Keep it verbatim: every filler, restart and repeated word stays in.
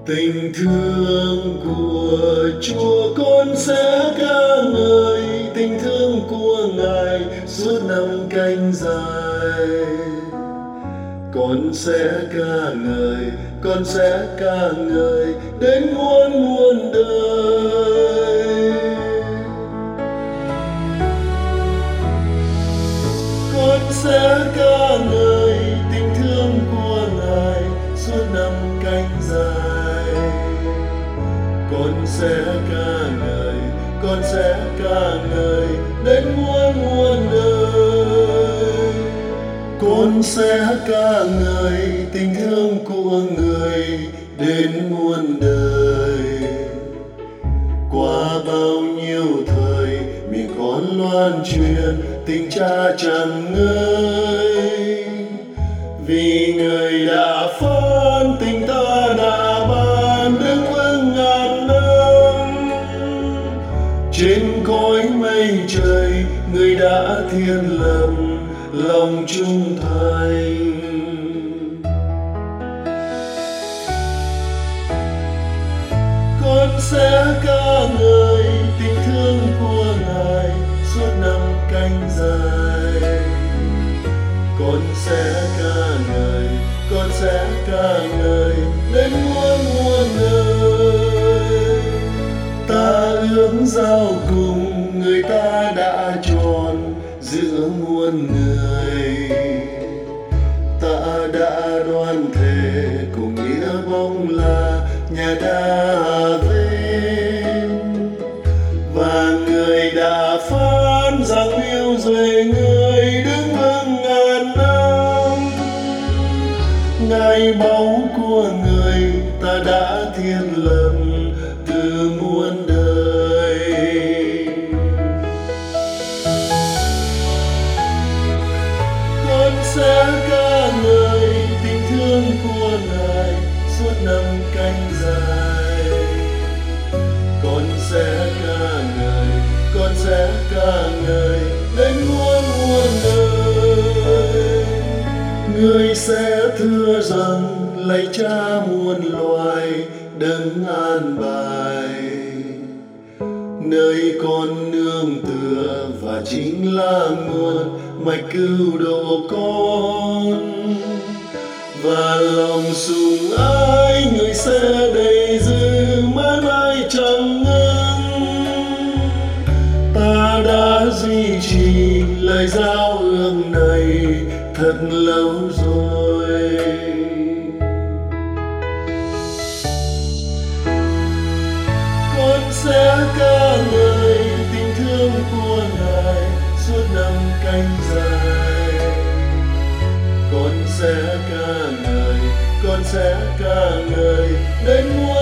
Tình thương của Chúa con sẽ ca ngợi, tình thương của Ngài suốt năm canh dài. Con sẽ ca ngợi, con sẽ ca ngợi đến muôn muôn đời. Con sẽ ca ngợi tình thương của Ngài suốt năm canh dài. Con sẽ ca ngợi, con sẽ ca ngợi đến muôn muôn đời. Con sẽ ca ngợi tình thương của Người đến muôn đời. Qua bao nhiêu thời miệng con loan truyền tình Cha chẳng ngơi, vì Người đã phán tình ta đã ban đứng vững ngàn năm. Trên cõi mây trời Người đã thiên lập lòng trung thành. Con sẽ ca ngợi tình thương của Ngài suốt năm canh dài. Con sẽ ca ngợi, con sẽ ca ngợi đến muôn muôn đời. Ta ước giao cùng Người ta đã chọn giữa muôn người. Ta đã đoan thề cùng nghĩa bóng là nhà David, và Người đã phán rằng yêu duệ Người đứng vững ngàn năm. Ngài báu của Người ta đã thiên lập từ muôn đời. Con sẽ ca ngợi tình thương của Ngài suốt năm canh dài. Con sẽ ca ngợi, con sẽ ca ngợi đến muôn muôn đời. Người sẽ thưa rằng lạy Cha muôn loài đấng an bài, nơi con nương tựa và chính là nguồn mạch cứu độ con. Và lòng sùng ái Người sẽ đầy dư mãi mãi chẳng ngưng. Ta đã duy trì lời giao ước này thật lâu rồi. Con sẽ ca ngợi tình thương của Ngài suốt năm canh dài. Con sẽ ca ngợi, con sẽ ca ngợi đến muôn